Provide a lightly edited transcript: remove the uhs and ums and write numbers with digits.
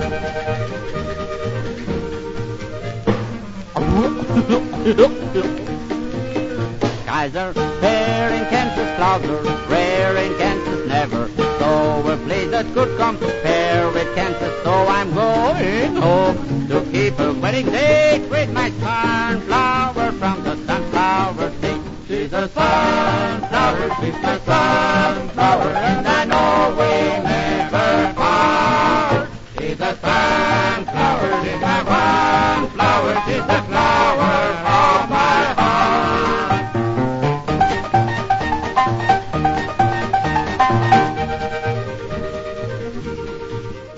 Kaiser, fair in Kansas, Clouser, rare in Kansas, never. So a place that could compare with Kansas, so I'm going home to keep a wedding date with my sunflower from the sunflower state. She's a sunflower, she's my sunflower, and I know we never part. She's a sunflower, she's my sunflower, she's the flower